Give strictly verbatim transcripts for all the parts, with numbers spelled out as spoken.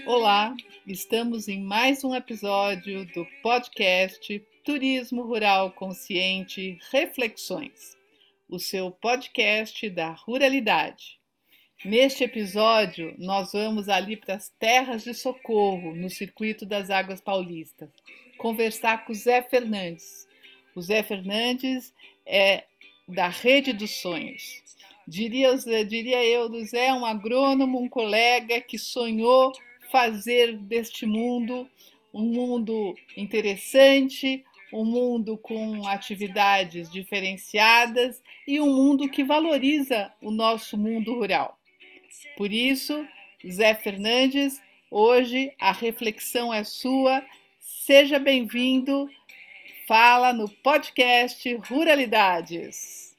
Olá, estamos em mais um episódio do podcast Turismo Rural Consciente Reflexões, o seu podcast da ruralidade. Neste episódio, nós vamos ali para as terras de Socorro, no Circuito das Águas Paulistas, conversar com o Zé Fernandes. O Zé Fernandes é da Rede dos Sonhos. Diria, diria eu, o Zé é um agrônomo, um colega que sonhou fazer deste mundo um mundo interessante, um mundo com atividades diferenciadas e um mundo que valoriza o nosso mundo rural. Por isso, Zé Fernandes, hoje a reflexão é sua. Seja bem-vindo. Fala no podcast Ruralidades.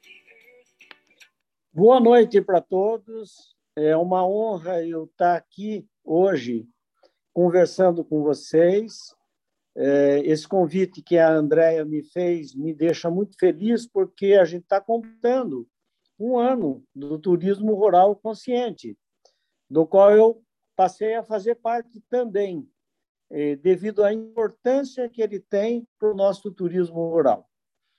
Boa noite para todos. É uma honra eu estar aqui hoje conversando com vocês. Esse convite que a Andréia me fez me deixa muito feliz porque a gente está completando um ano do turismo rural consciente, do qual eu passei a fazer parte também, devido à importância que ele tem para o nosso turismo rural.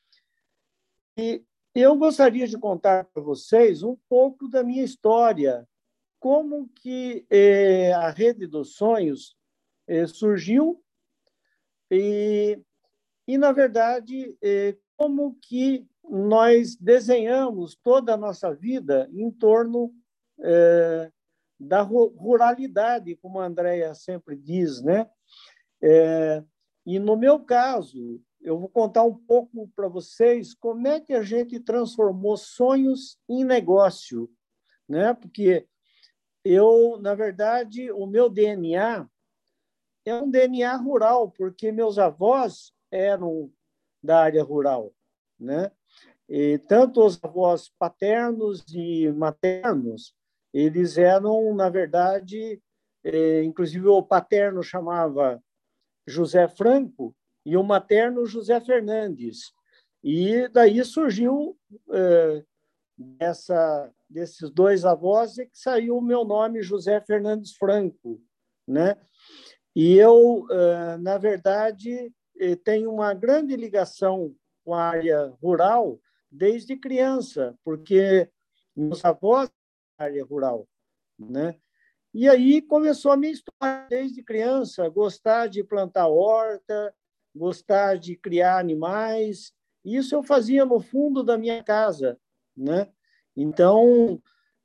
E eu gostaria de contar para vocês um pouco da minha história, como que eh, a Rede dos Sonhos eh, surgiu e, e, na verdade, eh, como que nós desenhamos toda a nossa vida em torno eh, da ruralidade, como a Andréia sempre diz, né? É, e, no meu caso, eu vou contar um pouco para vocês como é que a gente transformou sonhos em negócio, né? Porque eu, na verdade, o meu D N A é um D N A rural, porque meus avós eram da área rural, né? E tanto os avós paternos e maternos, eles eram, na verdade, é, inclusive o paterno chamava José Franco e o materno José Fernandes. E daí surgiu é, dessa, desses dois avós é que saiu o meu nome, José Fernandes Franco, né? E eu, é, na verdade, tenho uma grande ligação com a área rural desde criança, porque meus avós da área rural, né? E aí começou a minha história desde criança, gostar de plantar horta, gostar de criar animais. Isso eu fazia no fundo da minha casa, né? Então,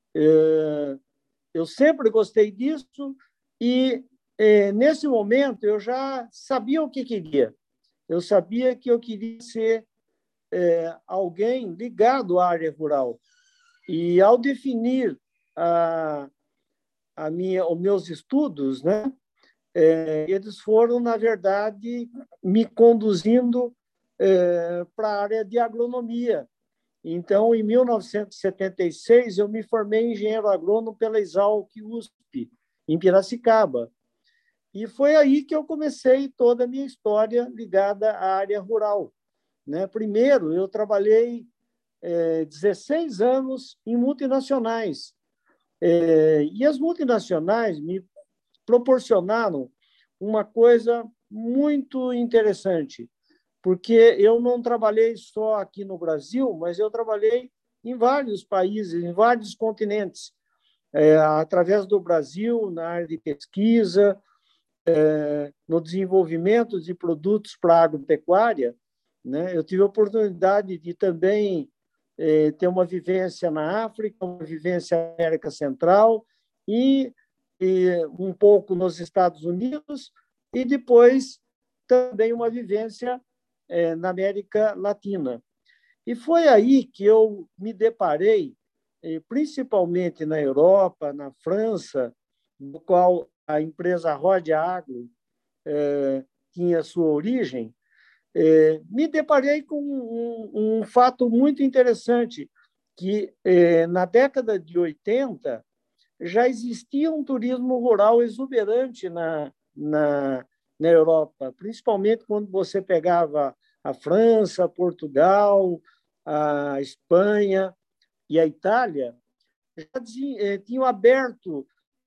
eu sempre gostei disso e, nesse momento, eu já sabia o que queria. Eu sabia que eu queria ser alguém ligado à área rural. E, ao definir a a minha, os meus estudos, né? É, eles foram, na verdade, me conduzindo é, para a área de agronomia. Então, em mil novecentos e setenta e seis, eu me formei engenheiro agrônomo pela Exalc U S P, em Piracicaba. E foi aí que eu comecei toda a minha história ligada à área rural, né? Primeiro, eu trabalhei é, dezesseis anos em multinacionais, É, e as multinacionais me proporcionaram uma coisa muito interessante, porque eu não trabalhei só aqui no Brasil, mas eu trabalhei em vários países, em vários continentes, é, através do Brasil, na área de pesquisa, é, no desenvolvimento de produtos para a agropecuária, né? Eu tive a oportunidade de também é, ter uma vivência na África, uma vivência na América Central e, e um pouco nos Estados Unidos e depois também uma vivência é, na América Latina. E foi aí que eu me deparei, é, principalmente na Europa, na França, no qual a empresa Rode Agro é, tinha sua origem, é, me deparei com um, um fato muito interessante, que é, na década de oitenta já existia um turismo rural exuberante na, na, na Europa, principalmente quando você pegava a França, Portugal, a Espanha e a Itália, já tinham aberto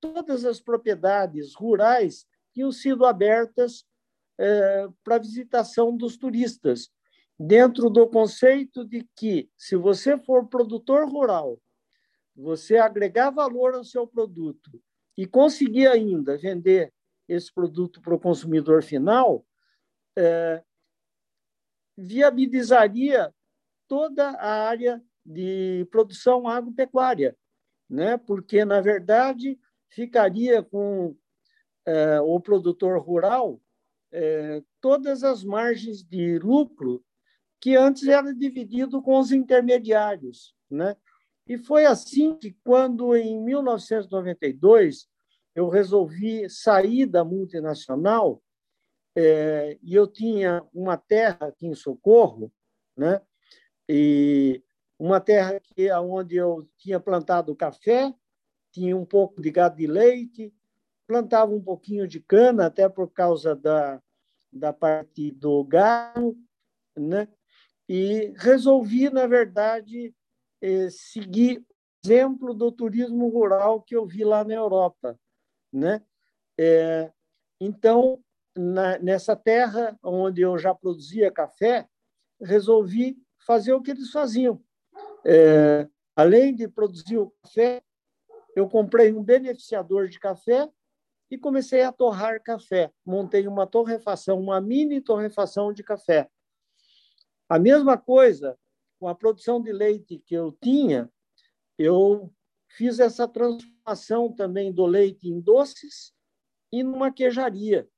todas as propriedades rurais tinham sido abertas é, para visitação dos turistas, dentro do conceito de que, se você for produtor rural, você agregar valor ao seu produto e conseguir ainda vender esse produto para o consumidor final, é, viabilizaria toda a área de produção agropecuária, né? Porque, na verdade, ficaria com é, o produtor rural é, todas as margens de lucro que antes era dividido com os intermediários, né? E foi assim que, quando, em mil novecentos e noventa e dois, eu resolvi sair da multinacional, é, e eu tinha uma terra aqui em Socorro, né? E uma terra que, onde eu tinha plantado café, tinha um pouco de gado de leite, plantava um pouquinho de cana, até por causa da, da parte do gado, né? E resolvi, na verdade, eh, seguir o exemplo do turismo rural que eu vi lá na Europa, né? É, então, na, nessa terra onde eu já produzia café, resolvi fazer o que eles faziam. É, além de produzir o café, eu comprei um beneficiador de café e comecei a torrar café. Montei uma torrefação, uma mini torrefação de café. A mesma coisa com a produção de leite que eu tinha, eu fiz essa transformação também do leite em doces e numa queijaria.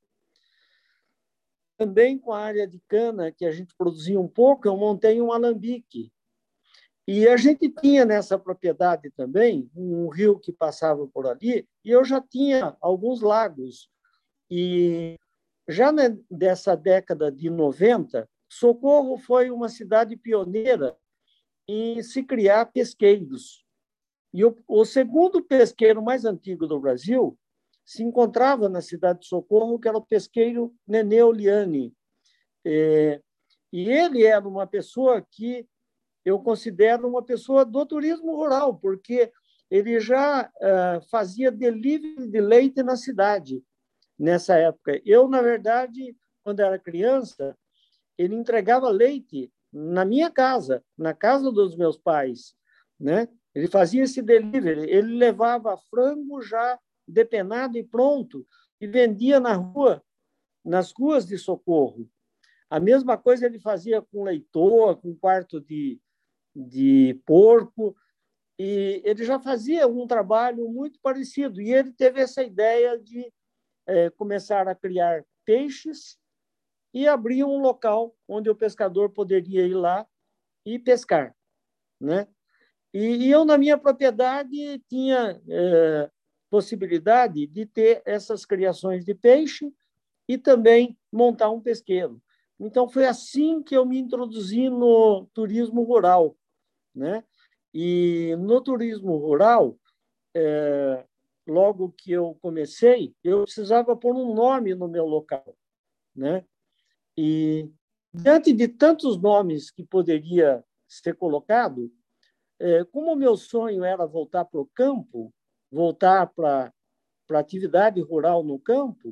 Também com a área de cana, que a gente produzia um pouco, eu montei um alambique. E a gente tinha nessa propriedade também um rio que passava por ali, e eu já tinha alguns lagos. E já nessa década de noventa, Socorro foi uma cidade pioneira em se criar pesqueiros. E o, o segundo pesqueiro mais antigo do Brasil se encontrava na cidade de Socorro, que era o pesqueiro Nenê Liani. É, e ele era uma pessoa que eu considero uma pessoa do turismo rural, porque ele já uh, fazia delivery de leite na cidade nessa época. Eu, na verdade, quando era criança, ele entregava leite na minha casa, na casa dos meus pais, né? Ele fazia esse delivery, ele levava frango já depenado e pronto e vendia na rua, nas ruas de Socorro. A mesma coisa ele fazia com leitoa, com quarto de, de porco, e ele já fazia um trabalho muito parecido. E ele teve essa ideia de é, começar a criar peixes e abrir um local onde o pescador poderia ir lá e pescar, né? E, e eu, na minha propriedade, tinha é, possibilidade de ter essas criações de peixe e também montar um pesqueiro. Então, foi assim que eu me introduzi no turismo rural, né? E no turismo rural, é, logo que eu comecei, eu precisava pôr um nome no meu local, né? E, diante de tantos nomes que poderia ser colocado, é, como o meu sonho era voltar para o campo, voltar para a atividade rural no campo,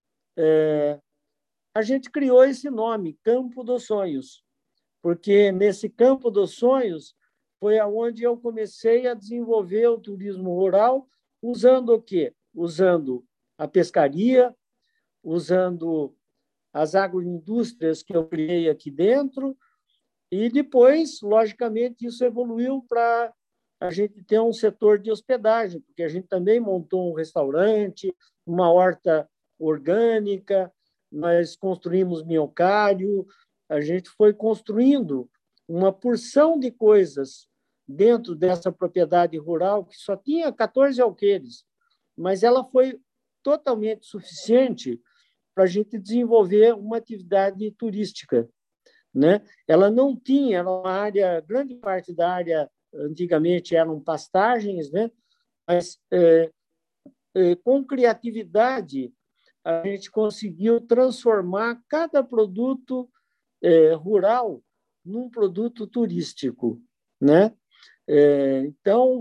é, a gente criou esse nome, Campo dos Sonhos, porque nesse Campo dos Sonhos foi aonde eu comecei a desenvolver o turismo rural, usando o quê? Usando a pescaria, usando as agroindústrias que eu criei aqui dentro, e depois, logicamente, isso evoluiu para a gente ter um setor de hospedagem, porque a gente também montou um restaurante, uma horta orgânica, nós construímos minhocário, a gente foi construindo uma porção de coisas dentro dessa propriedade rural, que só tinha quatorze alqueires, mas ela foi totalmente suficiente para a gente desenvolver uma atividade turística, né? Ela não tinha, era uma área, grande parte da área antigamente eram pastagens, né? Mas é, é, com criatividade a gente conseguiu transformar cada produto é, rural num produto turístico, né? É, então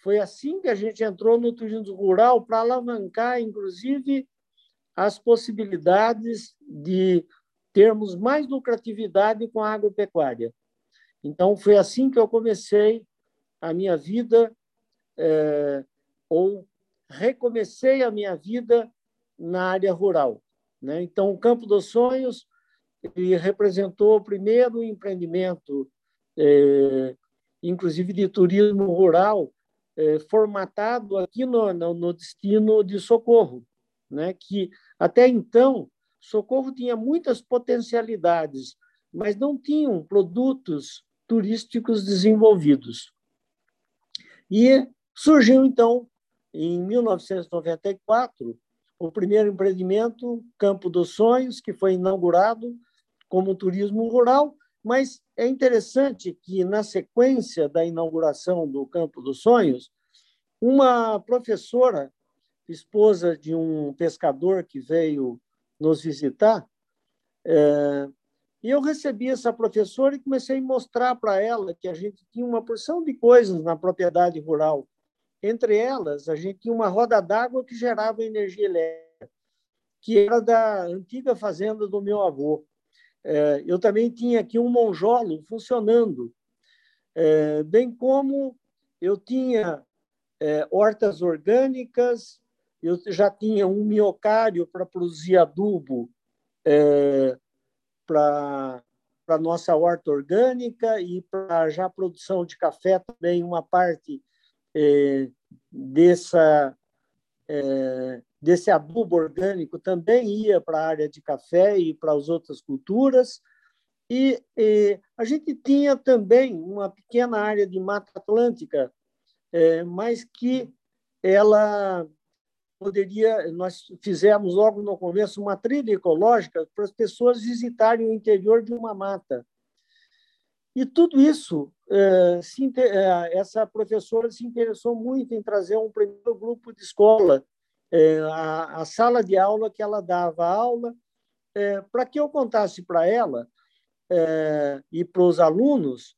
foi assim que a gente entrou no turismo rural para alavancar, inclusive, as possibilidades de termos mais lucratividade com a agropecuária. Então, foi assim que eu comecei a minha vida, é, ou recomecei a minha vida na área rural, né? Então, o Campo dos Sonhos ele representou o primeiro empreendimento, é, inclusive de turismo rural, é, formatado aqui no, no, no destino de Socorro, né? Que até então Socorro tinha muitas potencialidades, mas não tinham produtos turísticos desenvolvidos. E surgiu, então, em mil novecentos e noventa e quatro, o primeiro empreendimento, Campo dos Sonhos, que foi inaugurado como turismo rural, mas é interessante que, na sequência da inauguração do Campo dos Sonhos, uma professora, esposa de um pescador que veio nos visitar, é, e eu recebi essa professora e comecei a mostrar para ela que a gente tinha uma porção de coisas na propriedade rural. Entre elas, a gente tinha uma roda d'água que gerava energia elétrica, que era da antiga fazenda do meu avô. Eu também tinha aqui um monjolo funcionando, bem como eu tinha hortas orgânicas, eu já tinha um miocário para produzir adubo para a nossa horta orgânica e para já a produção de café também, uma parte é, dessa, é, desse adubo orgânico também ia para a área de café e para as outras culturas. E, e a gente tinha também uma pequena área de Mata Atlântica, é, mas que ela poderia, nós fizemos logo no começo uma trilha ecológica para as pessoas visitarem o interior de uma mata. E tudo isso, essa professora se interessou muito em trazer um primeiro grupo de escola, a sala de aula que ela dava aula, para que eu contasse para ela e para os alunos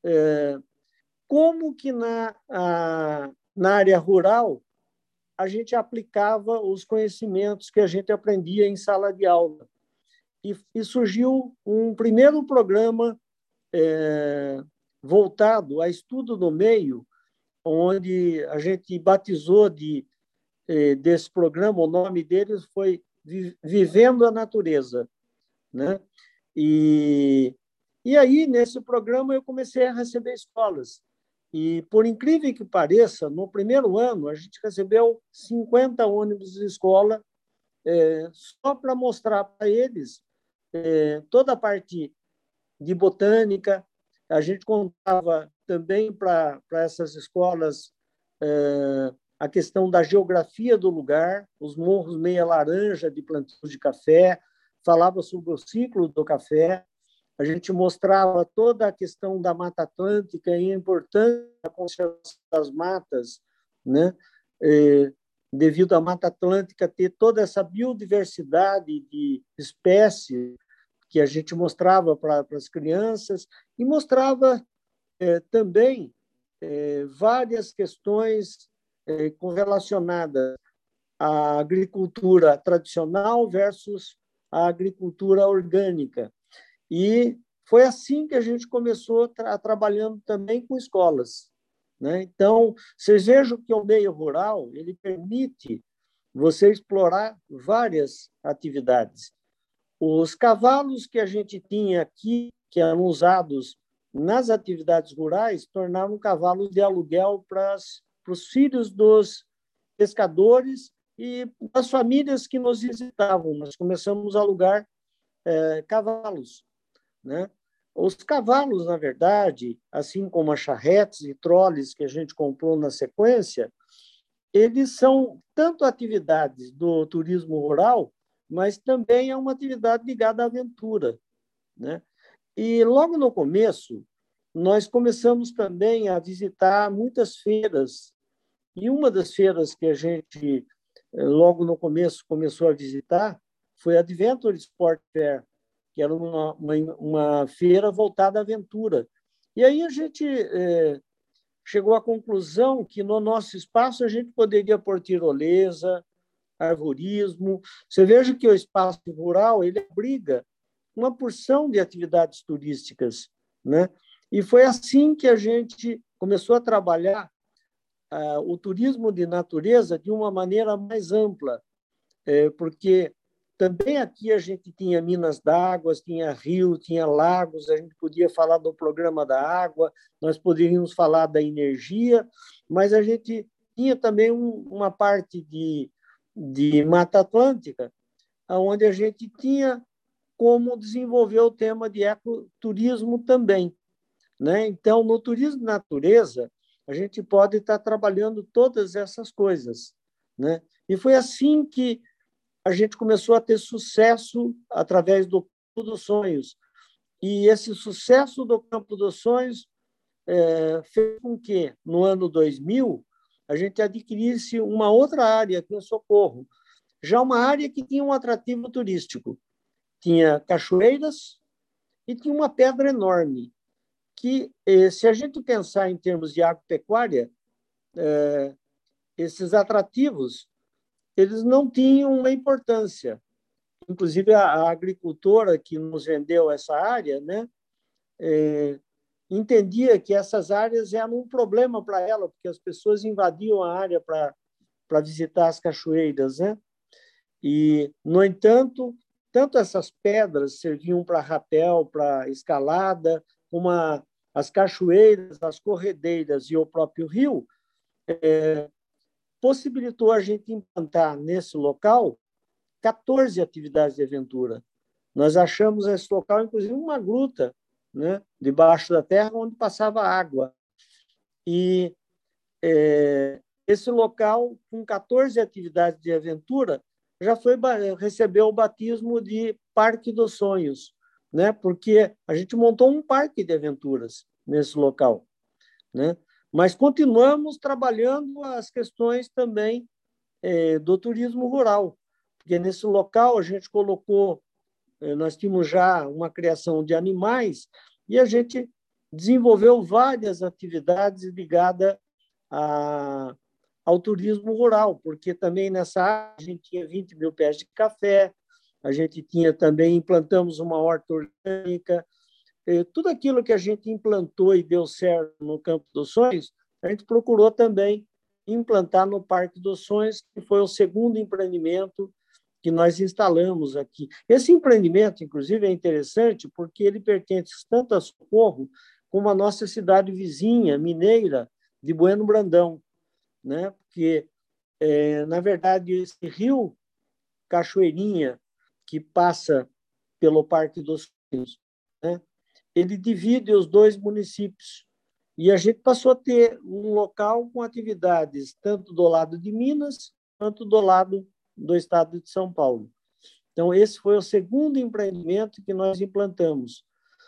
como que na, na área rural a gente aplicava os conhecimentos que a gente aprendia em sala de aula. E, e surgiu um primeiro programa é, voltado a estudo no meio, onde a gente batizou de, é, desse programa, o nome deles foi Vivendo a Natureza, né? E, e aí, nesse programa, eu comecei a receber escolas. E, por incrível que pareça, no primeiro ano, a gente recebeu cinquenta ônibus de escola é, só para mostrar para eles é, toda a parte de botânica. A gente contava também para essas escolas é, a questão da geografia do lugar, os morros meia laranja de plantios de café, falava sobre o ciclo do café. A gente mostrava toda a questão da Mata Atlântica e a importância da conservação das matas, né? É, devido à Mata Atlântica ter toda essa biodiversidade de espécies que a gente mostrava para, para as crianças e mostrava é, também é, várias questões é, correlacionadas à agricultura tradicional versus a agricultura orgânica. E foi assim que a gente começou tra trabalhando também com escolas, né? Então, vocês vejam que o meio rural ele permite você explorar várias atividades. Os cavalos que a gente tinha aqui, que eram usados nas atividades rurais, tornaram cavalos de aluguel para os filhos dos pescadores e das famílias que nos visitavam. Nós começamos a alugar é, cavalos, né? Os cavalos, na verdade, assim como as charretes e troles que a gente comprou na sequência, eles são tanto atividades do turismo rural, mas também é uma atividade ligada à aventura, né? E logo no começo, nós começamos também a visitar muitas feiras. E uma das feiras que a gente, logo no começo, começou a visitar foi a Adventure Sport Fair, que era uma, uma, uma feira voltada à aventura. E aí a gente é, chegou à conclusão que no nosso espaço a gente poderia pôr tirolesa, arvorismo. Você veja que o espaço rural ele abriga uma porção de atividades turísticas, né? E foi assim que a gente começou a trabalhar ah, o turismo de natureza de uma maneira mais ampla, é, porque também aqui a gente tinha minas d'água, tinha rio, tinha lagos, a gente podia falar do programa da água, nós poderíamos falar da energia, mas a gente tinha também um, uma parte de, de Mata Atlântica, onde a gente tinha como desenvolver o tema de ecoturismo também, né? Então, no turismo de natureza, a gente pode estar trabalhando todas essas coisas, né? E foi assim que a gente começou a ter sucesso através do Campo dos Sonhos. E esse sucesso do Campo dos Sonhos é, fez com que, no ano dois mil, a gente adquirisse uma outra área aqui em Socorro, já uma área que tinha um atrativo turístico. Tinha cachoeiras e tinha uma pedra enorme, que, se a gente pensar em termos de agropecuária, é, esses atrativos eles não tinham uma importância. Inclusive, a, a agricultora que nos vendeu essa área, né, é, entendia que essas áreas eram um problema para ela, porque as pessoas invadiam a área para para visitar as cachoeiras, né? E, no entanto, tanto essas pedras serviam para rapel, para escalada, como a, as cachoeiras, as corredeiras e o próprio rio, é, possibilitou a gente implantar nesse local quatorze atividades de aventura. Nós achamos esse local, inclusive, uma gruta, né, debaixo da terra, onde passava água. E é, esse local, com quatorze atividades de aventura, já foi recebeu o batismo de Parque dos Sonhos, né? Porque a gente montou um parque de aventuras nesse local, né? Mas continuamos trabalhando as questões também é, do turismo rural, porque nesse local a gente colocou, é, nós tínhamos já uma criação de animais e a gente desenvolveu várias atividades ligadas a, ao turismo rural, porque também nessa área a gente tinha vinte mil pés de café, a gente tinha também, implantamos uma horta orgânica, tudo aquilo que a gente implantou e deu certo no Campo dos Sonhos, a gente procurou também implantar no Parque dos Sonhos, que foi o segundo empreendimento que nós instalamos aqui. Esse empreendimento, inclusive, é interessante porque ele pertence tanto a Socorro como a nossa cidade vizinha, mineira, de Bueno Brandão, né? Porque, é, na verdade, esse rio Cachoeirinha, que passa pelo Parque dos Sonhos, né? Ele divide os dois municípios. E a gente passou a ter um local com atividades tanto do lado de Minas quanto do lado do estado de São Paulo. Então, esse foi o segundo empreendimento que nós implantamos.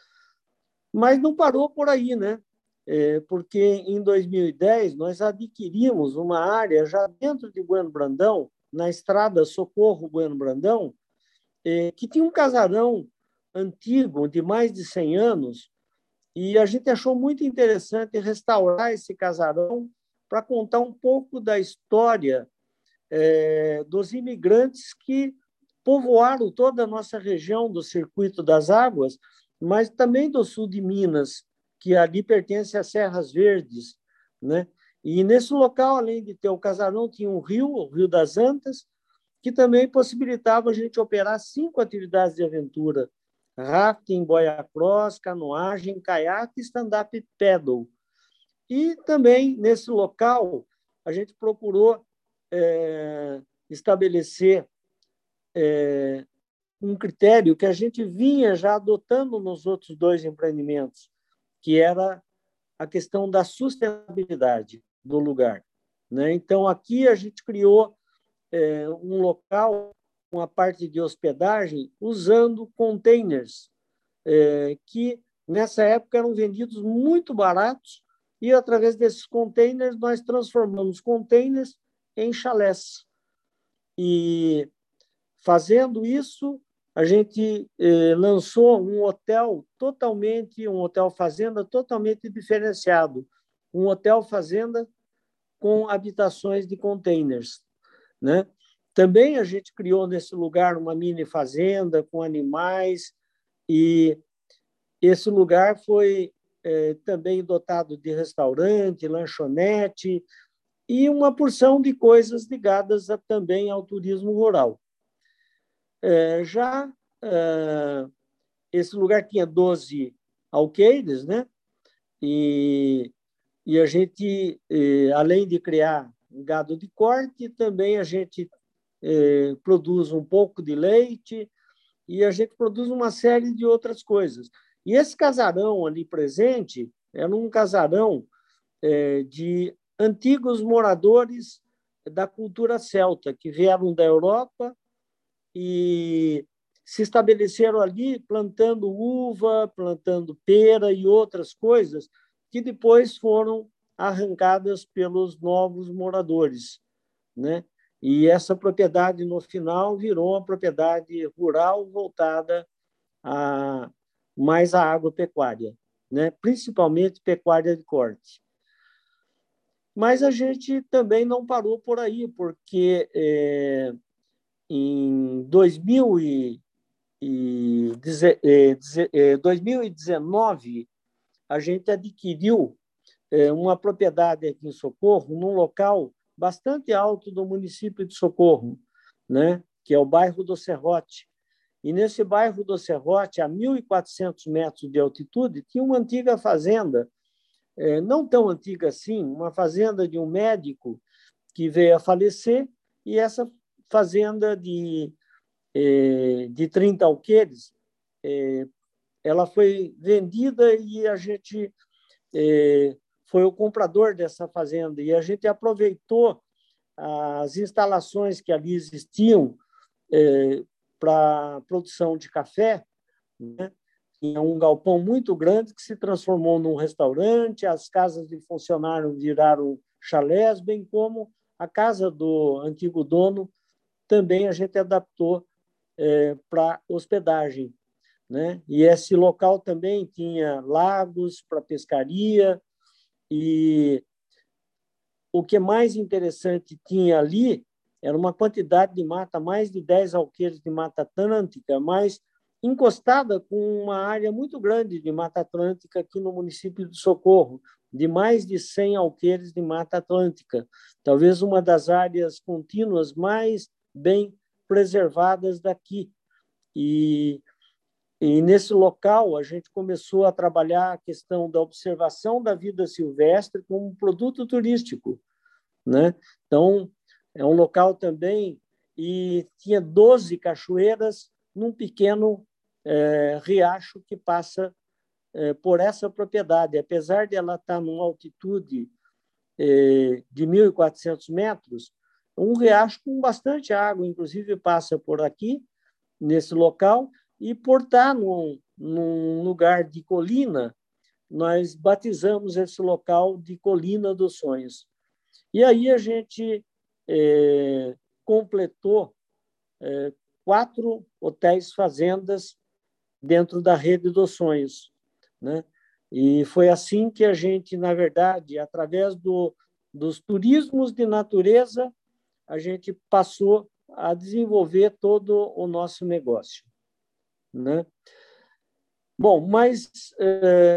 Mas não parou por aí, né? É, porque em dois mil e dez nós adquirimos uma área já dentro de Bueno Brandão, na estrada Socorro Bueno Brandão, é, que tinha um casarão antigo de mais de cem anos, e a gente achou muito interessante restaurar esse casarão para contar um pouco da história é, dos imigrantes que povoaram toda a nossa região do Circuito das Águas, mas também do sul de Minas, que ali pertence às Serras Verdes, né? E nesse local, além de ter o casarão, tinha um rio, o Rio das Antas, que também possibilitava a gente operar cinco atividades de aventura: rafting, boia cross, canoagem, caiaque e stand-up paddle. E também, nesse local, a gente procurou é, estabelecer é, um critério que a gente vinha já adotando nos outros dois empreendimentos, que era a questão da sustentabilidade do lugar, né? Então, aqui a gente criou é, um local, uma parte de hospedagem, usando containers, é, que nessa época eram vendidos muito baratos, e através desses containers nós transformamos containers em chalés. E fazendo isso, a gente eh, lançou um hotel totalmente, um hotel fazenda totalmente diferenciado, um hotel fazenda com habitações de containers, né? Também a gente criou nesse lugar uma mini fazenda com animais, e esse lugar foi é, também dotado de restaurante, lanchonete e uma porção de coisas ligadas a, também ao turismo rural. É, já é, esse lugar tinha doze alqueires, né? E, e a gente, é, além de criar gado de corte, também a gente é, produz um pouco de leite e a gente produz uma série de outras coisas. E esse casarão ali presente era um casarão é, de antigos moradores da cultura celta, que vieram da Europa e se estabeleceram ali plantando uva, plantando pera e outras coisas que depois foram arrancadas pelos novos moradores, né? E essa propriedade, no final, virou uma propriedade rural voltada a, mais à agropecuária, né? Principalmente pecuária de corte. Mas a gente também não parou por aí, porque é, em dois mil e dezenove a gente adquiriu é, uma propriedade aqui em Socorro, num local bastante alto do município de Socorro, né? Que é o bairro do Serrote. E nesse bairro do Serrote, a mil e quatrocentos metros de altitude, tinha uma antiga fazenda, é, não tão antiga assim, uma fazenda de um médico que veio a falecer, e essa fazenda de, é, de trinta alqueires, é, ela foi vendida e a gente é, foi o comprador dessa fazenda, e a gente aproveitou as instalações que ali existiam é, para produção de café, né? Tinha um galpão muito grande que se transformou num restaurante, as casas de funcionário viraram chalés, bem como a casa do antigo dono também a gente adaptou é, para hospedagem, né? E esse local também tinha lagos para pescaria, e o que mais interessante tinha ali era uma quantidade de mata, mais de dez alqueires de Mata Atlântica, mas encostada com uma área muito grande de Mata Atlântica aqui no município de Socorro, de mais de cem alqueires de Mata Atlântica, talvez uma das áreas contínuas mais bem preservadas daqui. E, e nesse local a gente começou a trabalhar a questão da observação da vida silvestre como um produto turístico, né? Então, é um local também, e tinha doze cachoeiras num pequeno é, riacho que passa é, por essa propriedade. Apesar de ela estar numa altitude é, de mil e quatrocentos metros, um riacho com bastante água, inclusive passa por aqui, nesse local, e por estar num, num lugar de colina, nós batizamos esse local de Colina dos Sonhos. E aí a gente é, completou é, quatro hotéis fazendas dentro da rede dos sonhos, né? E foi assim que a gente, na verdade, através do, dos turismos de natureza, a gente passou a desenvolver todo o nosso negócio, né? Bom, mas é,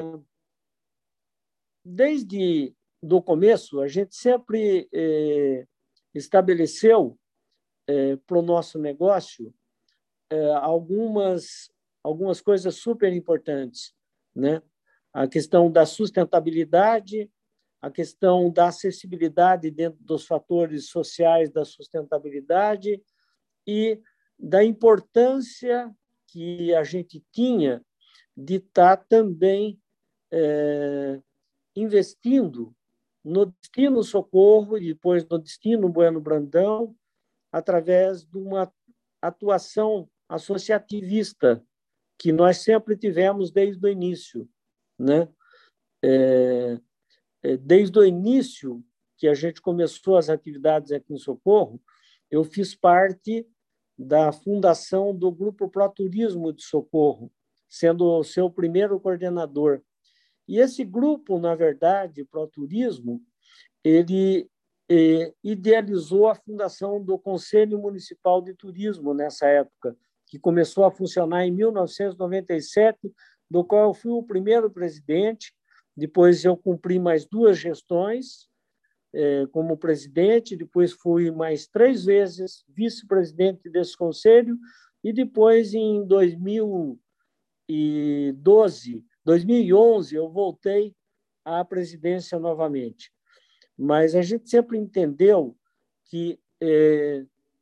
desde do começo, a gente sempre é, estabeleceu é, para o nosso negócio é, algumas, algumas coisas super importantes, né? A questão da sustentabilidade, a questão da acessibilidade dentro dos fatores sociais da sustentabilidade e da importância que a gente tinha de estar também é, investindo no Destino Socorro e depois no Destino Bueno Brandão, através de uma atuação associativista que nós sempre tivemos desde o início, né? É, desde o início que a gente começou as atividades aqui em Socorro, eu fiz parte da fundação do Grupo Pro Turismo de Socorro, sendo o seu primeiro coordenador. E esse grupo, na verdade, Proturismo, ele eh, idealizou a fundação do Conselho Municipal de Turismo nessa época, que começou a funcionar em mil novecentos e noventa e sete, do qual eu fui o primeiro presidente. Depois eu cumpri mais duas gestões eh, como presidente, depois fui mais três vezes vice-presidente desse conselho, e depois, em dois mil e doze, dois mil e onze, eu voltei à presidência novamente. Mas a gente sempre entendeu que, eh,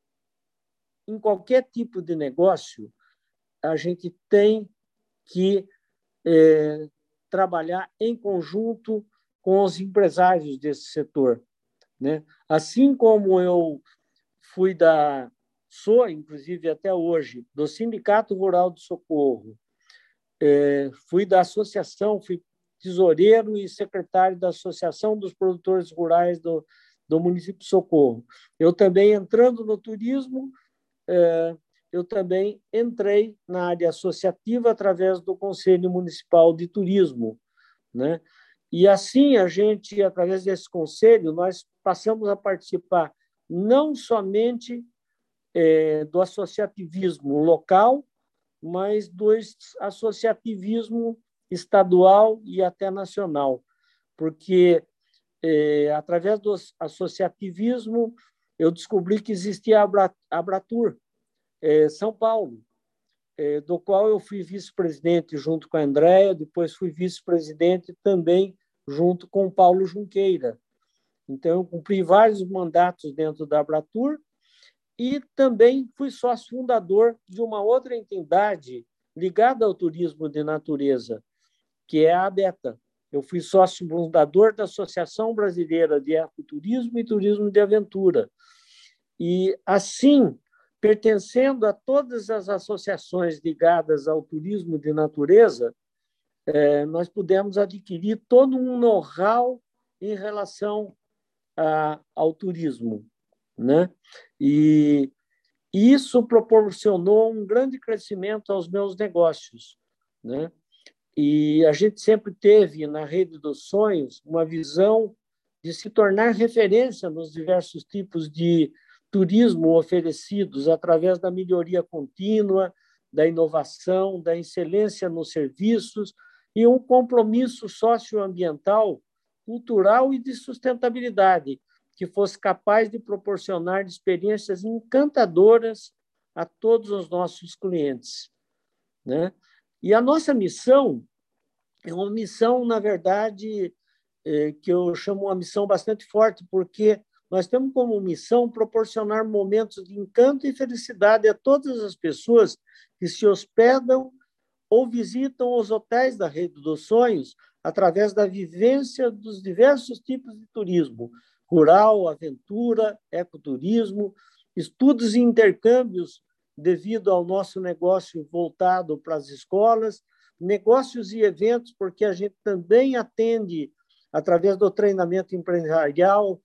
em qualquer tipo de negócio, a gente tem que eh, trabalhar em conjunto com os empresários desse setor, né? Assim como eu fui da, sou, inclusive até hoje, do Sindicato Rural de Socorro, eh, fui da associação, fui tesoureiro e secretário da Associação dos Produtores Rurais do, do município de Socorro. Eu também, entrando no turismo, eh, eu também entrei na área associativa através do Conselho Municipal de Turismo, né? E assim a gente, através desse conselho, nós passamos a participar não somente eh, do associativismo local, mas do associativismo estadual e até nacional, porque eh, através do associativismo eu descobri que existia a Abratur, eh, São Paulo, eh, do qual eu fui vice-presidente junto com a Andréia, depois fui vice-presidente também junto com o Paulo Junqueira. Então, eu cumpri vários mandatos dentro da Abratur e também fui sócio fundador de uma outra entidade ligada ao turismo de natureza, que é a ABETA. Eu fui sócio fundador da Associação Brasileira de Ecoturismo e Turismo de Aventura. E, assim, pertencendo a todas as associações ligadas ao turismo de natureza, eh, nós pudemos adquirir todo um know-how em relação a, ao turismo, né? E isso proporcionou um grande crescimento aos meus negócios, né? E a gente sempre teve, na Rede dos Sonhos, uma visão de se tornar referência nos diversos tipos de turismo oferecidos através da melhoria contínua, da inovação, da excelência nos serviços e um compromisso socioambiental, cultural e de sustentabilidade que fosse capaz de proporcionar experiências encantadoras a todos os nossos clientes, né? E a nossa missão é uma missão, na verdade, que eu chamo uma missão bastante forte, porque nós temos como missão proporcionar momentos de encanto e felicidade a todas as pessoas que se hospedam ou visitam os hotéis da Rede dos Sonhos através da vivência dos diversos tipos de turismo, rural, aventura, ecoturismo, estudos e intercâmbios devido ao nosso negócio voltado para as escolas, negócios e eventos, porque a gente também atende, através do treinamento empresarial,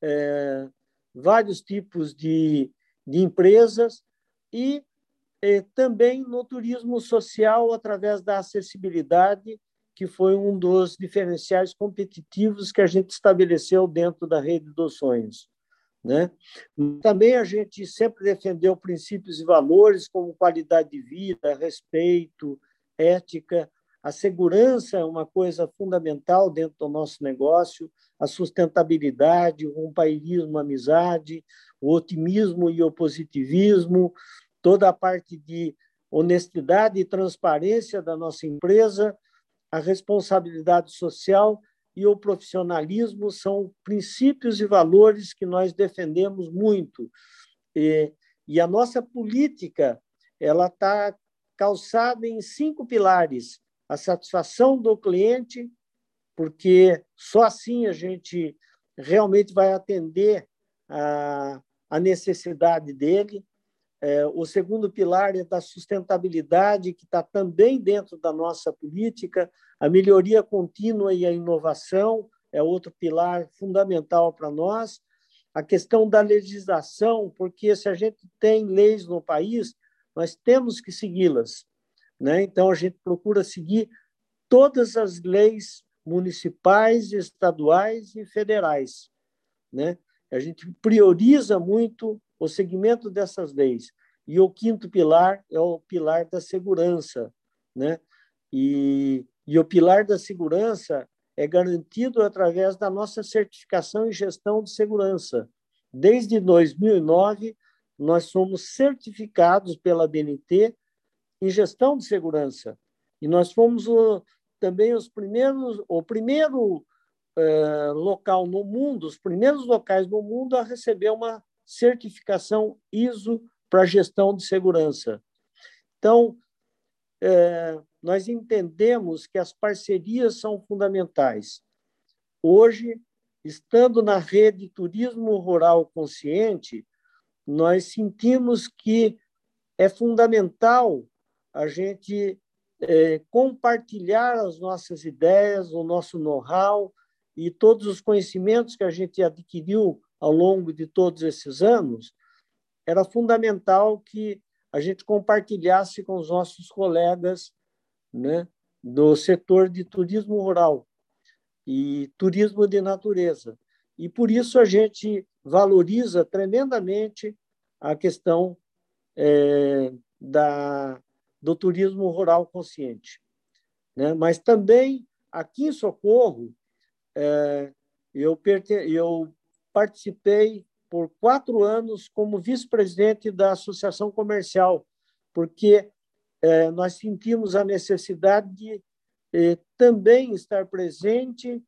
é, vários tipos de, de empresas e, e também no turismo social, através da acessibilidade, que foi um dos diferenciais competitivos que a gente estabeleceu dentro da Rede dos Sonhos, né? Também a gente sempre defendeu princípios e valores como qualidade de vida, respeito, ética. A segurança é uma coisa fundamental dentro do nosso negócio, a sustentabilidade, o companheirismo, a amizade, o otimismo e o positivismo, toda a parte de honestidade e transparência da nossa empresa, a responsabilidade social e o profissionalismo são princípios e valores que nós defendemos muito. E, e a nossa política ela está calçada em cinco pilares: a satisfação do cliente, porque só assim a gente realmente vai atender a, a necessidade dele. É, o segundo pilar é da sustentabilidade, que está também dentro da nossa política. A melhoria contínua e a inovação é outro pilar fundamental para nós. A questão da legislação, porque se a gente tem leis no país, nós temos que segui-las, né? Então, a gente procura seguir todas as leis municipais, estaduais e federais, né? A gente prioriza muito o segmento dessas leis. E o quinto pilar é o pilar da segurança, né? E, e o pilar da segurança é garantido através da nossa certificação em gestão de segurança. Desde dois mil e nove, nós somos certificados pela B N T em gestão de segurança. E nós fomos o, também os primeiros, o primeiro eh, local no mundo, os primeiros locais no mundo a receber uma certificação I S O para gestão de segurança. Então, eh, nós entendemos que as parcerias são fundamentais. Hoje, estando na rede Turismo Rural Consciente, nós sentimos que é fundamental a gente é, compartilhar as nossas ideias, o nosso know-how e todos os conhecimentos que a gente adquiriu ao longo de todos esses anos. Era fundamental que a gente compartilhasse com os nossos colegas, né, do setor de turismo rural e turismo de natureza. E, por isso, a gente valoriza tremendamente a questão é, da, do turismo rural consciente, né? Mas também, aqui em Socorro, é, eu, perte, eu participei por quatro anos como vice-presidente da Associação Comercial, porque é, nós sentimos a necessidade de é, também estar presente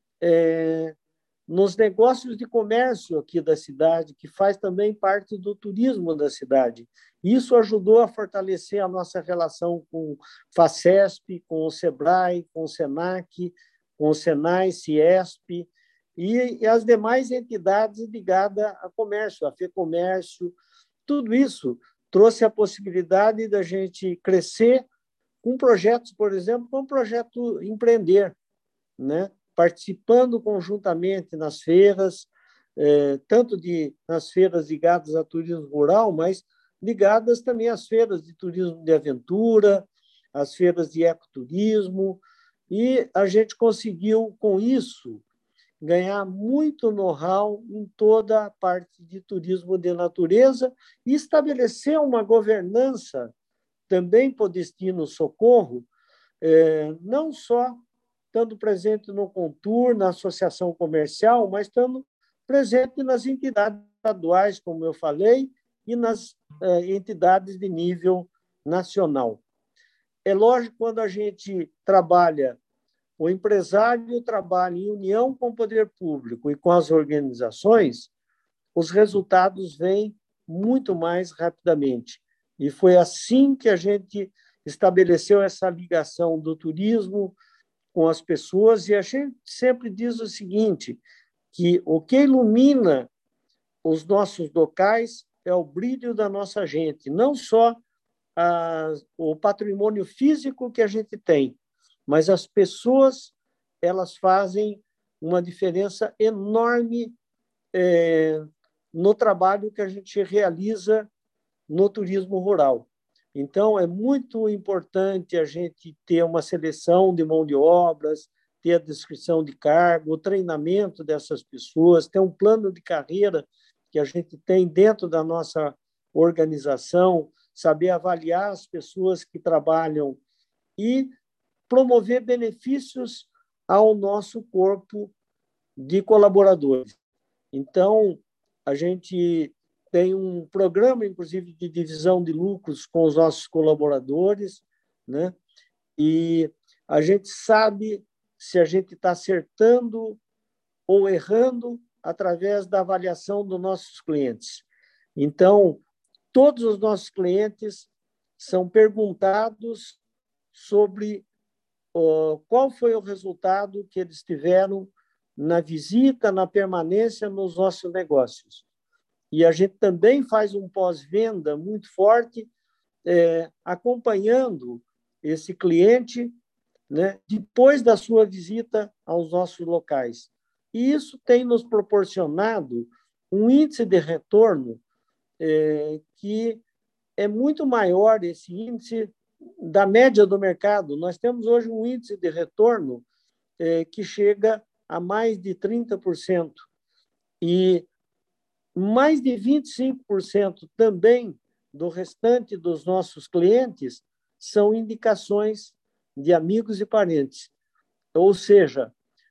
é, nos negócios de comércio aqui da cidade, que faz também parte do turismo da cidade. Isso ajudou a fortalecer a nossa relação com o FACESP, com o SEBRAE, com o SENAC, com o SENAI, CIESP e, e as demais entidades ligadas a comércio, a FEComércio. Tudo isso trouxe a possibilidade da gente crescer com projetos, por exemplo, com o projeto Empreender, né? Participando conjuntamente nas feiras, eh, tanto de, nas feiras ligadas a turismo rural, mas ligadas também às feiras de turismo de aventura, às feiras de ecoturismo, e a gente conseguiu, com isso, ganhar muito know-how em toda a parte de turismo de natureza e estabelecer uma governança também para o Destino Socorro, eh, não só estando presente no Contur, na associação comercial, mas estando presente nas entidades estaduais, como eu falei, e nas eh, entidades de nível nacional. É lógico, quando a gente trabalha, o empresário trabalha em união com o poder público e com as organizações, os resultados vêm muito mais rapidamente. E foi assim que a gente estabeleceu essa ligação do turismo com as pessoas, e a gente sempre diz o seguinte, que o que ilumina os nossos locais é o brilho da nossa gente, não só a, o patrimônio físico que a gente tem, mas as pessoas, elas fazem uma diferença enorme é, no trabalho que a gente realiza no turismo rural. Então, é muito importante a gente ter uma seleção de mão de obras, ter a descrição de cargo, o treinamento dessas pessoas, ter um plano de carreira que a gente tem dentro da nossa organização, saber avaliar as pessoas que trabalham e promover benefícios ao nosso corpo de colaboradores. Então, a gente tem um programa, inclusive, de divisão de lucros com os nossos colaboradores, né? E a gente sabe se a gente está acertando ou errando através da avaliação dos nossos clientes. Então, todos os nossos clientes são perguntados sobre oh, qual foi o resultado que eles tiveram na visita, na permanência nos nossos negócios. E a gente também faz um pós-venda muito forte, é, acompanhando esse cliente, né, depois da sua visita aos nossos locais. E isso tem nos proporcionado um índice de retorno é, que é muito maior, esse índice da média do mercado. Nós temos hoje um índice de retorno é, que chega a mais de trinta por cento. E mais de vinte e cinco por cento também do restante dos nossos clientes são indicações de amigos e parentes. Ou seja,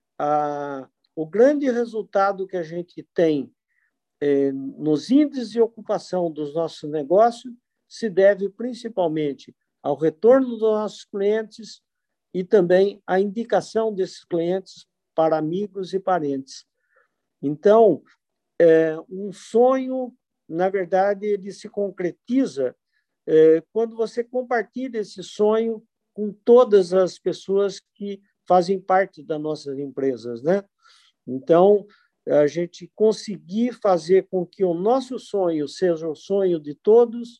a, o grande resultado que a gente tem eh, nos índices de ocupação dos nossos negócios se deve principalmente ao retorno dos nossos clientes e também à indicação desses clientes para amigos e parentes. Então, é, um sonho, na verdade, ele se concretiza é, quando você compartilha esse sonho com todas as pessoas que fazem parte das nossas empresas, né? Então, a gente conseguir fazer com que o nosso sonho seja o sonho de todos,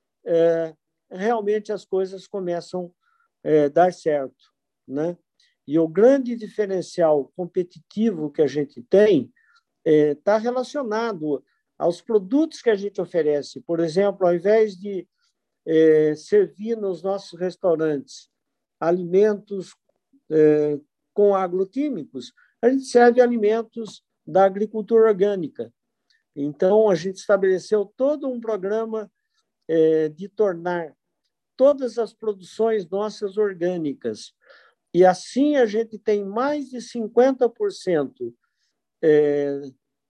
é, realmente as coisas começam a é, dar certo, né? E o grande diferencial competitivo que a gente tem está é, relacionado aos produtos que a gente oferece. Por exemplo, ao invés de é, servir nos nossos restaurantes alimentos é, com agroquímicos, a gente serve alimentos da agricultura orgânica. Então, a gente estabeleceu todo um programa é, de tornar todas as produções nossas orgânicas. E assim a gente tem mais de cinquenta por cento é,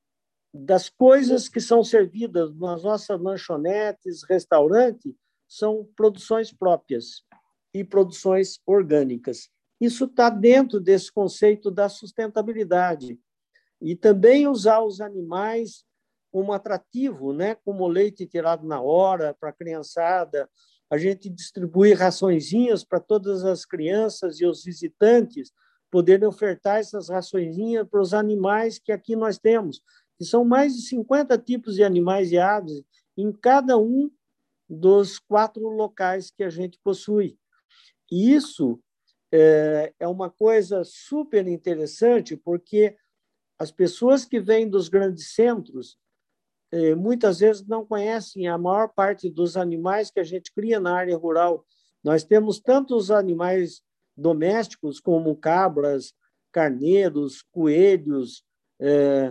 das coisas que são servidas nas nossas lanchonetes, restaurantes, são produções próprias e produções orgânicas. Isso está dentro desse conceito da sustentabilidade. E também usar os animais como atrativo, né? Como leite tirado na hora para a criançada. A gente distribui raçõezinhas para todas as crianças e os visitantes poderem ofertar essas raçõezinhas para os animais que aqui nós temos, que são mais de cinquenta tipos de animais e aves em cada um dos quatro locais que a gente possui. E isso é, é uma coisa super interessante, porque as pessoas que vêm dos grandes centros eh, muitas vezes não conhecem a maior parte dos animais que a gente cria na área rural. Nós temos tantos animais domésticos como cabras, carneiros, coelhos, eh,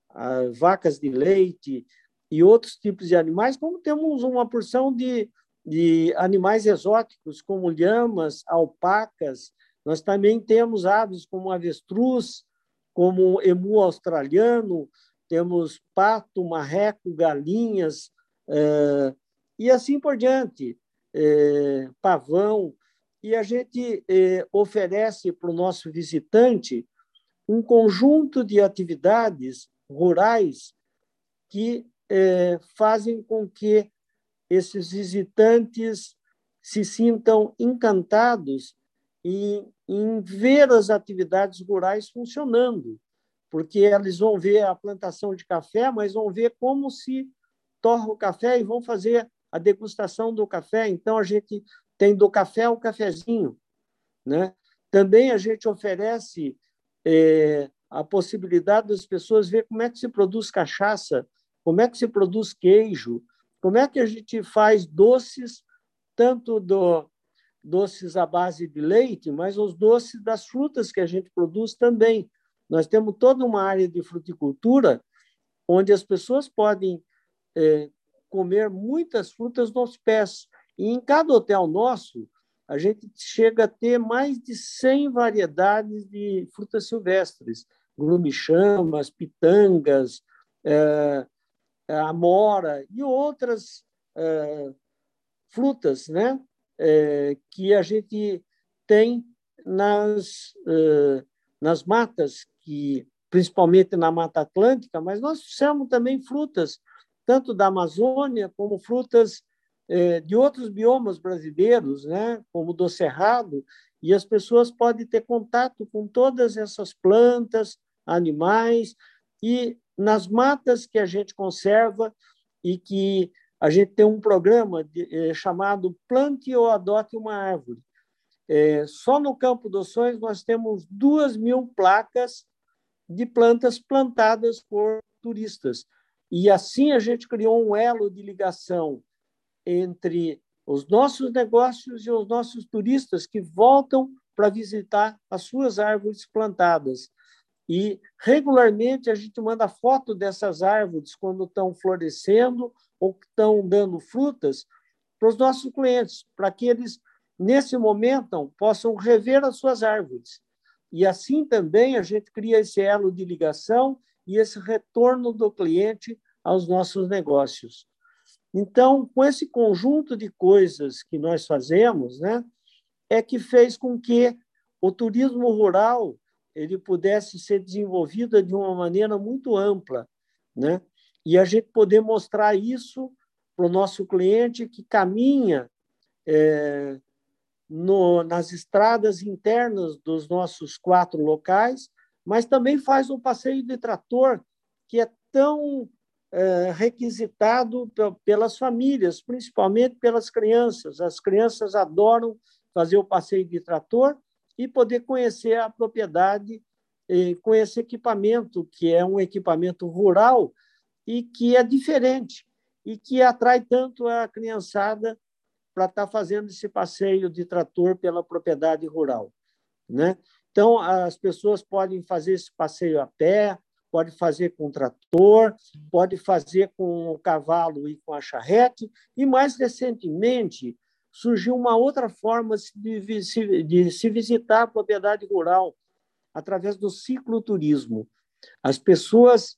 vacas de leite e outros tipos de animais, como temos uma porção de, de animais exóticos, como lhamas, alpacas. Nós também temos aves como avestruz, como emu australiano, temos pato, marreco, galinhas, eh, e assim por diante, eh, pavão. E a gente eh, oferece para o nosso visitante um conjunto de atividades rurais que eh, fazem com que esses visitantes se sintam encantados em, em ver as atividades rurais funcionando, porque eles vão ver a plantação de café, mas vão ver como se torra o café e vão fazer a degustação do café. Então, a gente tem do café ao cafezinho, né? Também a gente oferece é, a possibilidade das pessoas ver como é que se produz cachaça, como é que se produz queijo, como é que a gente faz doces, tanto do, doces à base de leite, mas os doces das frutas que a gente produz também. Nós temos toda uma área de fruticultura onde as pessoas podem é, comer muitas frutas nos pés. E em cada hotel nosso, a gente chega a ter mais de cem variedades de frutas silvestres, grumichamas, pitangas, é, amora e outras é, frutas, né? É, que a gente tem nas, é, nas matas, que, principalmente na Mata Atlântica, mas nós temos também frutas, tanto da Amazônia como frutas é, de outros biomas brasileiros, né? Como do Cerrado, e as pessoas podem ter contato com todas essas plantas, animais, e nas matas que a gente conserva e que a gente tem um programa de, é, chamado Plante ou Adote uma Árvore. É, só no Campo dos Sonhos nós temos duas mil placas de plantas plantadas por turistas. E assim a gente criou um elo de ligação entre os nossos negócios e os nossos turistas que voltam para visitar as suas árvores plantadas. E, regularmente, a gente manda foto dessas árvores quando estão florescendo ou estão dando frutas para os nossos clientes, para que eles, nesse momento, possam rever as suas árvores. E, assim, também, a gente cria esse elo de ligação e esse retorno do cliente aos nossos negócios. Então, com esse conjunto de coisas que nós fazemos, né, é que fez com que o turismo rural ele pudesse ser desenvolvido de uma maneira muito ampla, né? E a gente poder mostrar isso para o nosso cliente que caminha é, no, nas estradas internas dos nossos quatro locais, mas também faz um passeio de trator que é tão é, requisitado pelas famílias, principalmente pelas crianças. As crianças adoram fazer o passeio de trator e poder conhecer a propriedade com esse equipamento, que é um equipamento rural e que é diferente e que atrai tanto a criançada para estar fazendo esse passeio de trator pela propriedade rural, né? Então, as pessoas podem fazer esse passeio a pé, pode fazer com trator, pode fazer com o cavalo e com a charrete, e, mais recentemente, surgiu uma outra forma de se visitar a propriedade rural, através do cicloturismo. As pessoas,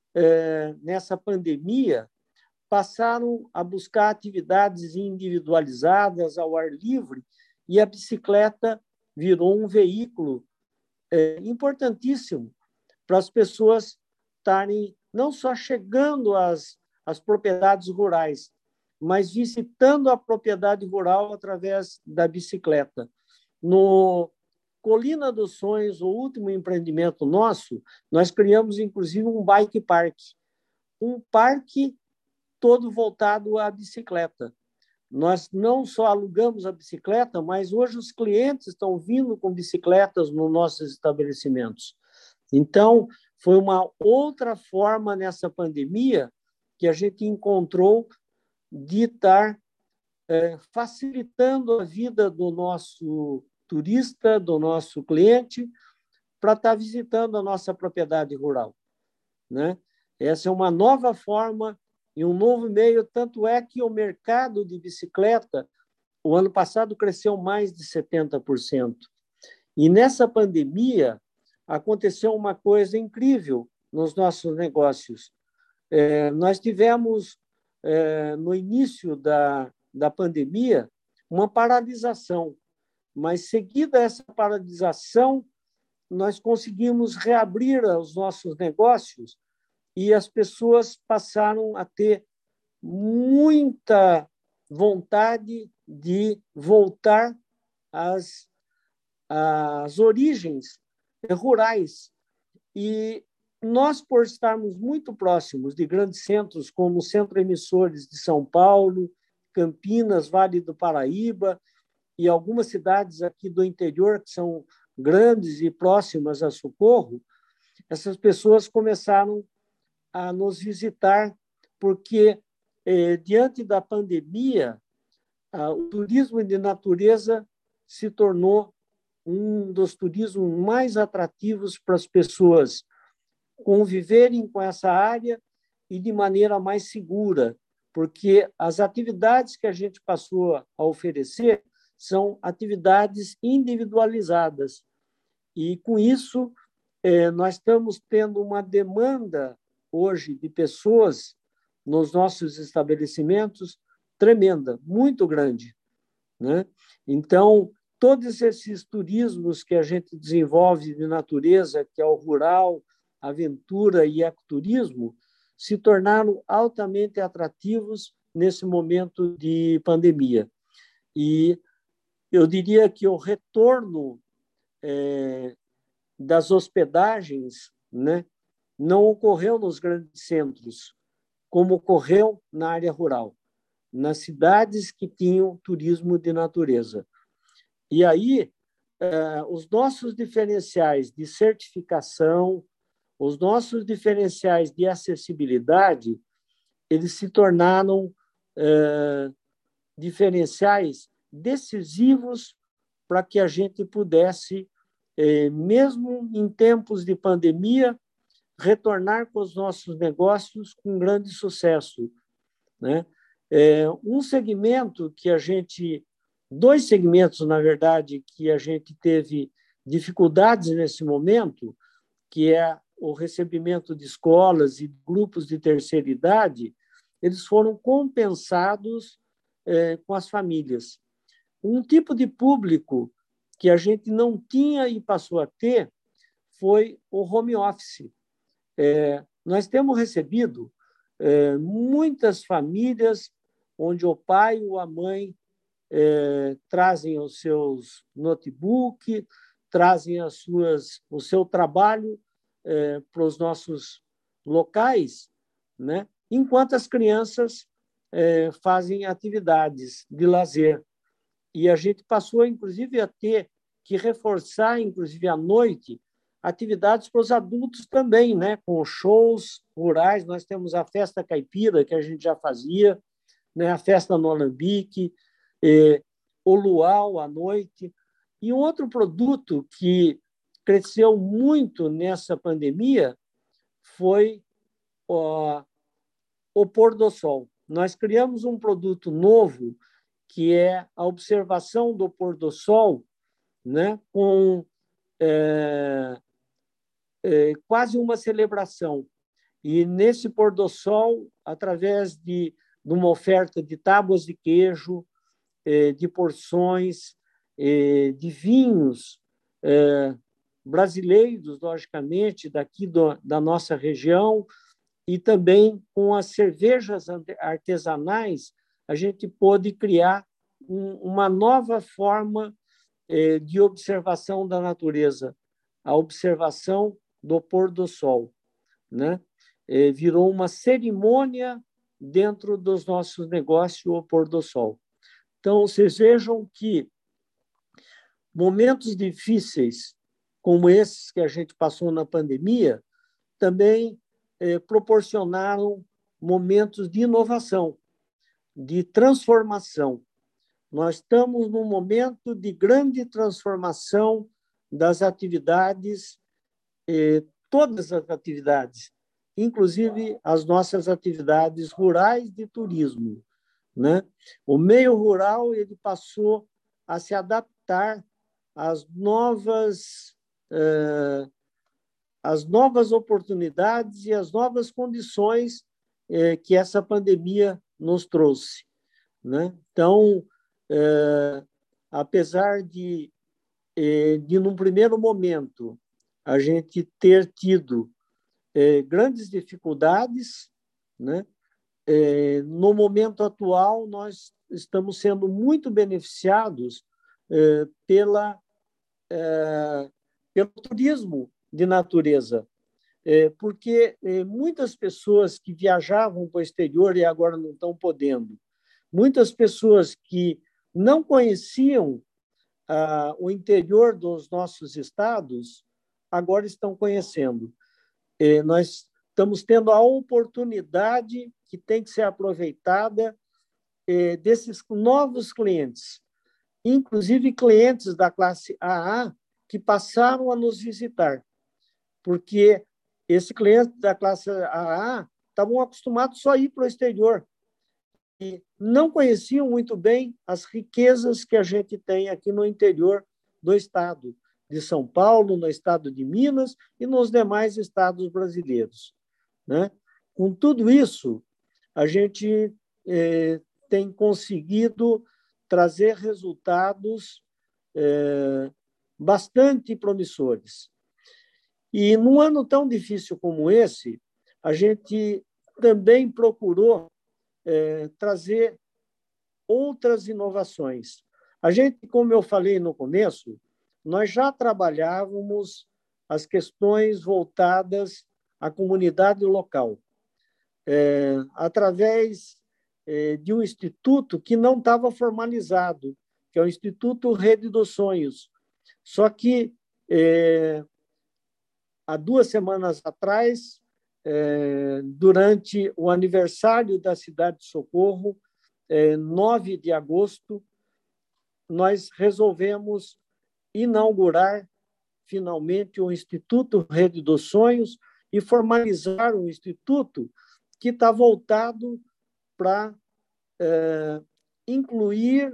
nessa pandemia, passaram a buscar atividades individualizadas ao ar livre e a bicicleta virou um veículo importantíssimo para as pessoas estarem não só chegando às, às propriedades rurais, mas visitando a propriedade rural através da bicicleta. No Colina dos Sonhos, o último empreendimento nosso, nós criamos, inclusive, um bike park, um parque todo voltado à bicicleta. Nós não só alugamos a bicicleta, mas hoje os clientes estão vindo com bicicletas nos nossos estabelecimentos. Então, foi uma outra forma nessa pandemia que a gente encontrou de estar é, facilitando a vida do nosso turista, do nosso cliente, para estar visitando a nossa propriedade rural, né? Essa é uma nova forma e um novo meio, tanto é que o mercado de bicicleta, o ano passado, cresceu mais de setenta por cento. E nessa pandemia, aconteceu uma coisa incrível nos nossos negócios. É, nós tivemos, é, no início da, da pandemia, uma paralisação, mas, seguida essa paralisação, nós conseguimos reabrir os nossos negócios e as pessoas passaram a ter muita vontade de voltar às, às origens rurais. E nós, por estarmos muito próximos de grandes centros, como o Centro Emissores de São Paulo, Campinas, Vale do Paraíba, e algumas cidades aqui do interior que são grandes e próximas a Socorro, essas pessoas começaram a nos visitar, porque, eh, diante da pandemia, ah, o turismo de natureza se tornou um dos turismos mais atrativos para as pessoas conviverem com essa área e de maneira mais segura, porque as atividades que a gente passou a oferecer são atividades individualizadas. E, com isso, nós estamos tendo uma demanda hoje de pessoas nos nossos estabelecimentos tremenda, muito grande, né? Então, todos esses turismos que a gente desenvolve de natureza, que é o rural, aventura e ecoturismo, se tornaram altamente atrativos nesse momento de pandemia. E eu diria que o retorno é, das hospedagens, né, não ocorreu nos grandes centros, como ocorreu na área rural, nas cidades que tinham turismo de natureza. E aí, eh, os nossos diferenciais de certificação, os nossos diferenciais de acessibilidade, eles se tornaram eh, diferenciais decisivos para que a gente pudesse, eh, mesmo em tempos de pandemia, retornar com os nossos negócios com grande sucesso, né? É, um segmento que a gente, dois segmentos, na verdade, que a gente teve dificuldades nesse momento, que é o recebimento de escolas e grupos de terceira idade, eles foram compensados é, com as famílias. Um tipo de público que a gente não tinha e passou a ter foi o home office. É, nós temos recebido é, muitas famílias onde o pai ou a mãe é, trazem os seus notebooks, trazem as suas, o seu trabalho é, para os nossos locais, né? Enquanto as crianças é, fazem atividades de lazer. E a gente passou, inclusive, a ter que reforçar, inclusive à noite, atividades para os adultos também, né? Com shows rurais. Nós temos a festa caipira, que a gente já fazia, né? A festa no Alambique, eh, o luau à noite. E um outro produto que cresceu muito nessa pandemia foi ó, o pôr do sol. Nós criamos um produto novo, que é a observação do pôr do sol, né? Com é, é, quase uma celebração. E nesse pôr do sol, através de, de uma oferta de tábuas de queijo, é, de porções, é, de vinhos é, brasileiros, logicamente, daqui do, da nossa região, e também com as cervejas artesanais, a gente pôde criar um, uma nova forma eh, de observação da natureza, a observação do pôr do sol, né? Eh, virou uma cerimônia dentro dos nossos negócios o pôr do sol. Então, vocês vejam que momentos difíceis como esses que a gente passou na pandemia também eh, proporcionaram momentos de inovação, de transformação. Nós estamos num momento de grande transformação das atividades, eh, todas as atividades, inclusive as nossas atividades rurais de turismo, né? O meio rural ele passou a se adaptar às novas eh, às novas oportunidades e às novas condições eh, que essa pandemia nos trouxe, né? Então, eh, apesar de, eh, de, num primeiro momento, a gente ter tido eh, grandes dificuldades, né? Eh, no momento atual, nós estamos sendo muito beneficiados eh, pela, eh, pelo turismo de natureza, é, porque é, muitas pessoas que viajavam para o exterior e agora não estão podendo, muitas pessoas que não conheciam ah, o interior dos nossos estados, agora estão conhecendo. É, nós estamos tendo a oportunidade que tem que ser aproveitada é, desses novos clientes, inclusive clientes da classe A A que passaram a nos visitar, porque esse cliente da classe A A estavam acostumados só a ir para o exterior e não conheciam muito bem as riquezas que a gente tem aqui no interior do estado de São Paulo, no estado de Minas e nos demais estados brasileiros, né? Com tudo isso, a gente eh, tem conseguido trazer resultados eh, bastante promissores. E num ano tão difícil como esse, a gente também procurou é, trazer outras inovações. A gente, como eu falei no começo, nós já trabalhávamos as questões voltadas à comunidade local, é, através é, de um instituto que não estava formalizado, que é o Instituto Rede dos Sonhos. Só que é, há duas semanas atrás, durante o aniversário da Cidade de Socorro, nove de agosto, nós resolvemos inaugurar finalmente o Instituto Rede dos Sonhos e formalizar um instituto que está voltado para é, incluir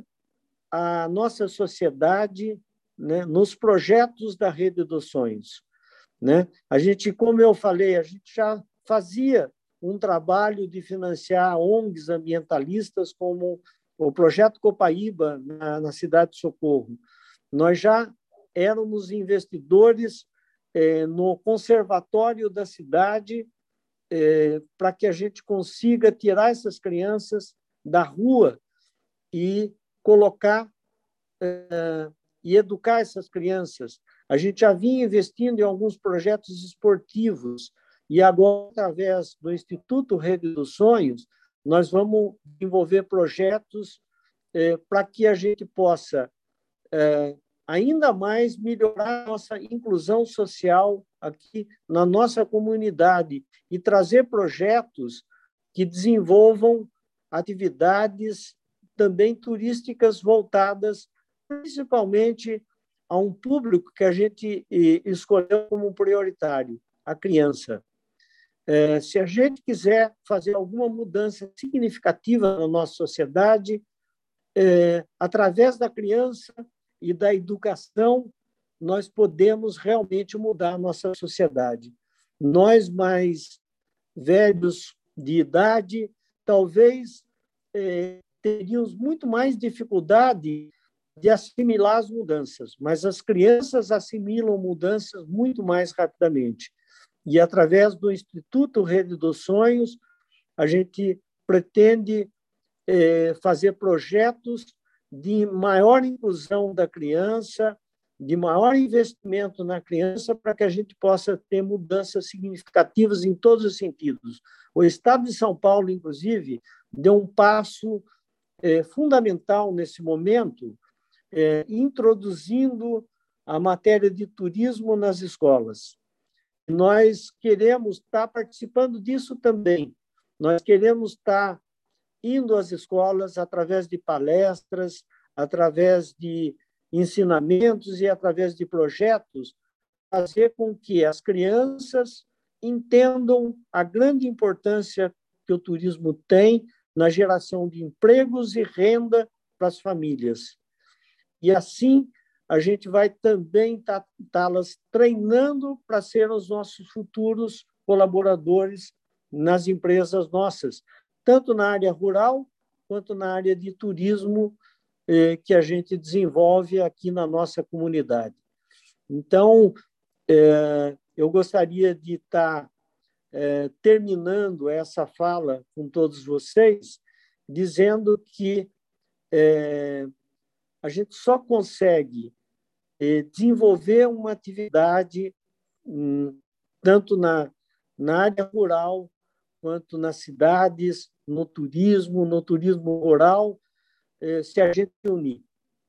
a nossa sociedade, né, nos projetos da Rede dos Sonhos. Né? A gente, como eu falei, a gente já fazia um trabalho de financiar O N Gs ambientalistas, como o Projeto Copaíba, na, na cidade de Socorro. Nós já éramos investidores eh, no conservatório da cidade eh, para que a gente consiga tirar essas crianças da rua e colocar eh, e educar essas crianças. A gente já vinha investindo em alguns projetos esportivos e agora, através do Instituto Rede dos Sonhos, nós vamos desenvolver projetos eh, para que a gente possa eh, ainda mais melhorar a nossa inclusão social aqui na nossa comunidade e trazer projetos que desenvolvam atividades também turísticas voltadas principalmente a um público que a gente escolheu como prioritário, a criança. É, se a gente quiser fazer alguma mudança significativa na nossa sociedade, é, através da criança e da educação, nós podemos realmente mudar a nossa sociedade. Nós, mais velhos de idade, talvez é, teríamos muito mais dificuldade de assimilar as mudanças, mas as crianças assimilam mudanças muito mais rapidamente. E, através do Instituto Rede dos Sonhos, a gente pretende é, fazer projetos de maior inclusão da criança, de maior investimento na criança, para que a gente possa ter mudanças significativas em todos os sentidos. O Estado de São Paulo, inclusive, deu um passo é, fundamental nesse momento, é, introduzindo a matéria de turismo nas escolas. Nós queremos estar participando disso também. Nós queremos estar indo às escolas através de palestras, através de ensinamentos e através de projetos, fazer com que as crianças entendam a grande importância que o turismo tem na geração de empregos e renda para as famílias. E assim a gente vai também estar-las treinando para ser os nossos futuros colaboradores nas empresas nossas, tanto na área rural quanto na área de turismo eh, que a gente desenvolve aqui na nossa comunidade. Então, eh, eu gostaria de estar eh, terminando essa fala com todos vocês, dizendo que eh, a gente só consegue eh, desenvolver uma atividade hum, tanto na, na área rural quanto nas cidades, no turismo, no turismo rural, eh, se a gente se unir.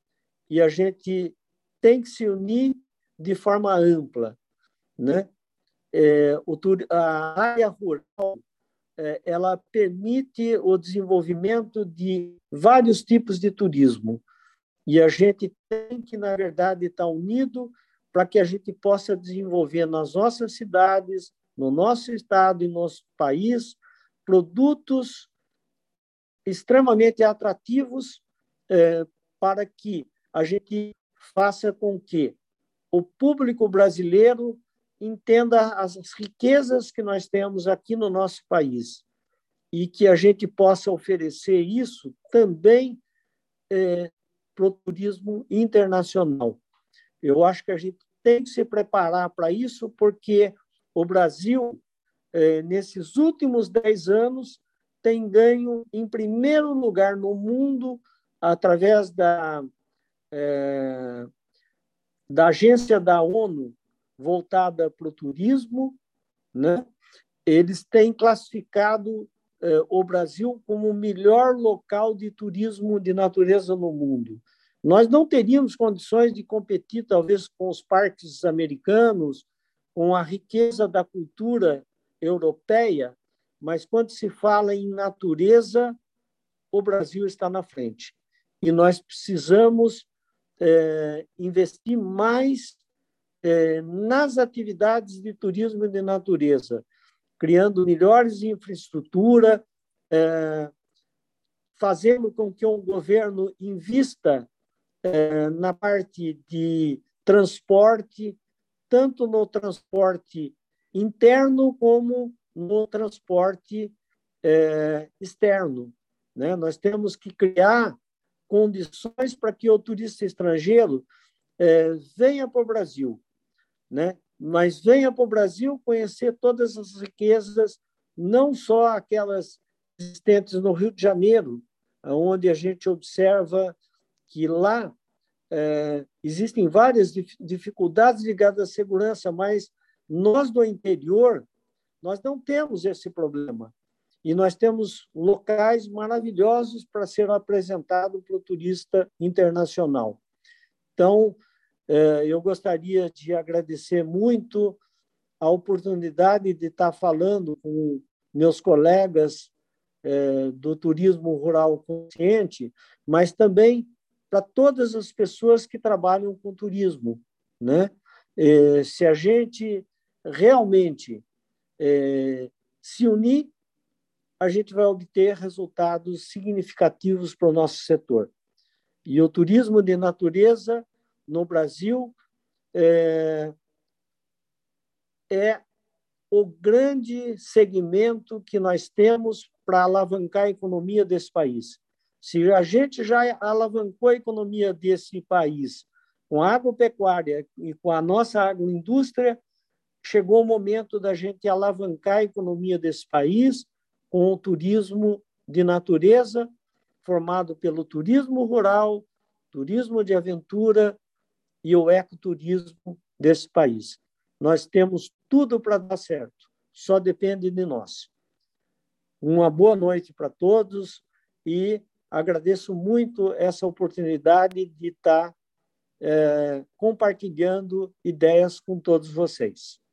E a gente tem que se unir de forma ampla, né? É, o, a área rural é, ela permite o desenvolvimento de vários tipos de turismo. E a gente tem que, na verdade, estar unido para que a gente possa desenvolver nas nossas cidades, no nosso estado e no nosso país, produtos extremamente atrativos eh, para que a gente faça com que o público brasileiro entenda as riquezas que nós temos aqui no nosso país e que a gente possa oferecer isso também eh, para o turismo internacional. Eu acho que a gente tem que se preparar para isso, porque o Brasil, eh, nesses últimos dez anos, tem ganho em primeiro lugar no mundo através da, eh, da agência da ONU voltada para o turismo, né? Eles têm classificado eh, o Brasil como o melhor local de turismo de natureza no mundo. Nós não teríamos condições de competir, talvez, com os parques americanos, com a riqueza da cultura europeia, mas quando se fala em natureza, o Brasil está na frente. E nós precisamos é, investir mais é, nas atividades de turismo de natureza, criando melhores infraestrutura, é, fazendo com que o governo invista é, na parte de transporte, tanto no transporte interno como no transporte é, externo, né? Nós temos que criar condições para que o turista estrangeiro é, venha para o Brasil, né? Mas venha para o Brasil conhecer todas as riquezas, não só aquelas existentes no Rio de Janeiro, onde a gente observa que lá é, existem várias dificuldades ligadas à segurança, mas nós do interior, nós não temos esse problema. E nós temos locais maravilhosos para ser apresentado para o turista internacional. Então, eu gostaria de agradecer muito a oportunidade de estar falando com meus colegas do turismo rural consciente, mas também para todas as pessoas que trabalham com turismo, né? Se a gente realmente se unir, a gente vai obter resultados significativos para o nosso setor. E o turismo de natureza no Brasil é, é o grande segmento que nós temos para alavancar a economia desse país. Se a gente já alavancou a economia desse país com a agropecuária e com a nossa agroindústria, chegou o momento da gente alavancar a economia desse país com o turismo de natureza, formado pelo turismo rural, turismo de aventura e o ecoturismo desse país. Nós temos tudo para dar certo, só depende de nós. Uma boa noite para todos e agradeço muito essa oportunidade de estar é, compartilhando ideias com todos vocês.